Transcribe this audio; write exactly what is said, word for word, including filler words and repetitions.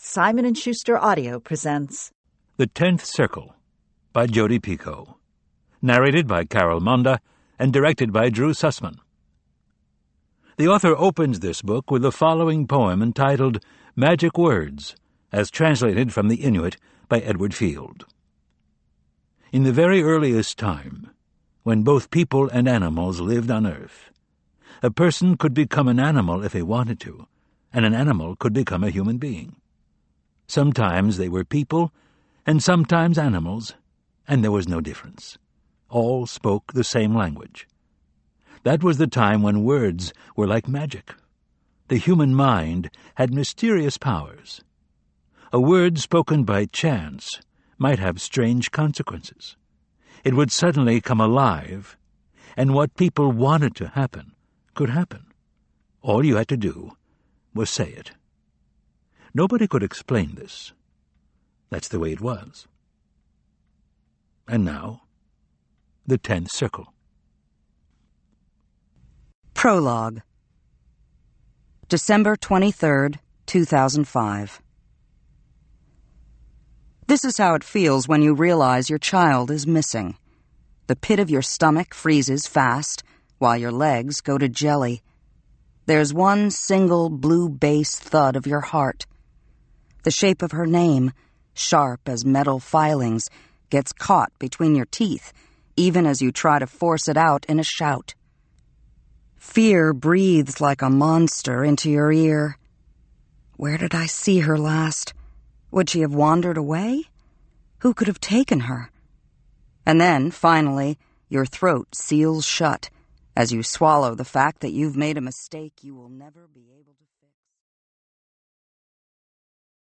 Simon and Schuster Audio presents The Tenth Circle by Jodi Picoult, narrated by Carol Monda and directed by Drew Sussman. The author opens this book with the following poem entitled Magic Words, as translated from the Inuit by Edward Field. In the very earliest time, when both people and animals lived on Earth, a person could become an animal if he wanted to, and an animal could become a human being. Sometimes they were people, and sometimes animals, and there was no difference. All spoke the same language. That was the time when words were like magic. The human mind had mysterious powers. A word spoken by chance might have strange consequences. It would suddenly come alive, and what people wanted to happen could happen. All you had to do was say it. Nobody could explain this. That's the way it was. And now, the Tenth Circle. Prologue. December twenty-third, two thousand five. This is how it feels when you realize your child is missing. The pit of your stomach freezes fast, while your legs go to jelly. There's one single blue bass thud of your heart. The shape of her name, sharp as metal filings, gets caught between your teeth, even as you try to force it out in a shout. Fear breathes like a monster into your ear. Where did I see her last? Would she have wandered away? Who could have taken her? And then, finally, your throat seals shut as you swallow the fact that you've made a mistake you will never be able to